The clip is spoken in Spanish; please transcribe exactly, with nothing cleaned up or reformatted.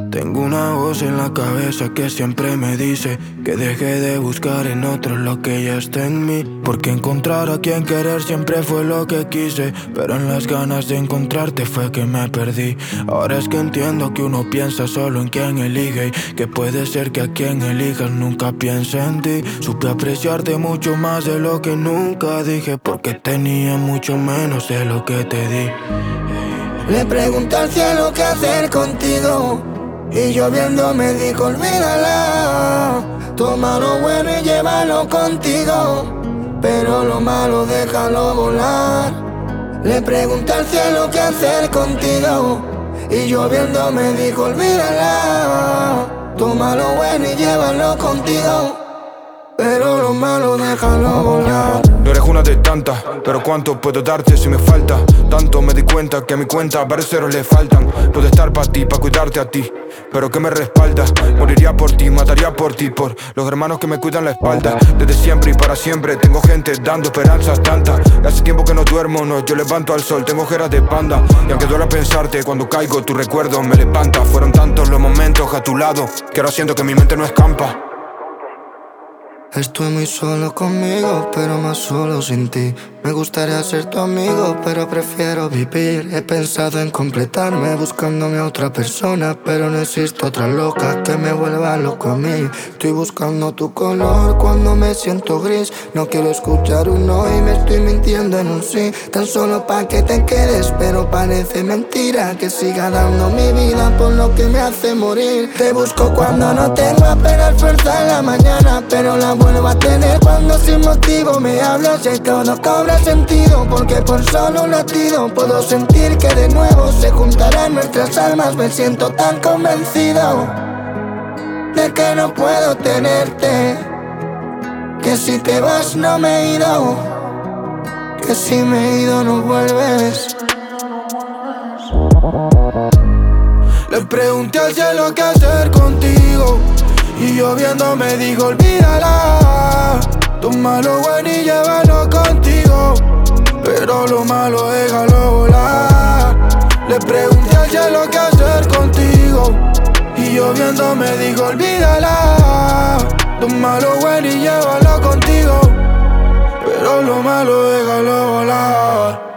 Tengo una voz en la cabeza que siempre me dice que deje de buscar en otros lo que ya está en mí, porque encontrar a quien querer siempre fue lo que quise, pero en las ganas de encontrarte fue que me perdí. Ahora es que entiendo que uno piensa solo en quien elige y que puede ser que a quien elijas nunca piense en ti. Supe apreciarte mucho más de lo que nunca dije, porque tenía mucho menos de lo que te di. Le pregunté al cielo qué hacer contigo y lloviendo me dijo olvídala. Toma lo bueno y llévalo contigo, pero lo malo déjalo volar. Le pregunté al cielo qué hacer contigo y lloviendo me dijo olvídala. Toma lo bueno y llévalo contigo, pero lo malo déjalo volar. No eres una de tantas, pero cuánto puedo darte si me falta. Tanto me di cuenta que a mi cuenta varios ceros le faltan. Puedo estar pa' ti, pa' cuidarte a ti, pero que me respaldas. Moriría por ti, mataría por ti, por los hermanos que me cuidan la espalda. Desde siempre y para siempre tengo gente dando esperanzas tantas. Hace tiempo que no duermo, no, yo levanto al sol, tengo ojeras de panda. Y aunque duela pensarte, cuando caigo tu recuerdo me levanta. Fueron tantos los momentos a tu lado que ahora siento que mi mente no escampa. Estoy muy solo conmigo, pero más solo sin ti. Me gustaría ser tu amigo, pero prefiero vivir. He pensado en completarme buscándome a otra persona, pero no existe otra loca que me vuelva loco a mí. Estoy buscando tu color cuando me siento gris. No quiero escuchar un no y me estoy mintiendo en un sí, tan solo pa' que te quedes, pero parece mentira que siga dando mi vida por lo que me hace morir. Te busco cuando no tengo apenas fuerza en la mañana, pero la vuelvo a tener cuando sin motivo me hablas y todo cobra sentido, porque por solo un latido puedo sentir que de nuevo se juntarán nuestras almas. Me siento tan convencido de que no puedo tenerte, que si te vas no me he ido, que si me he ido no vuelves. Le pregunté al cielo qué hacer contigo y lloviendo me dijo olvídala. Toma lo bueno y llévalo contigo, pero lo malo déjalo volar. Le pregunté al cielo qué hacer contigo y lloviendo me dijo olvídala. Toma lo bueno y llévalo contigo, pero lo malo déjalo volar.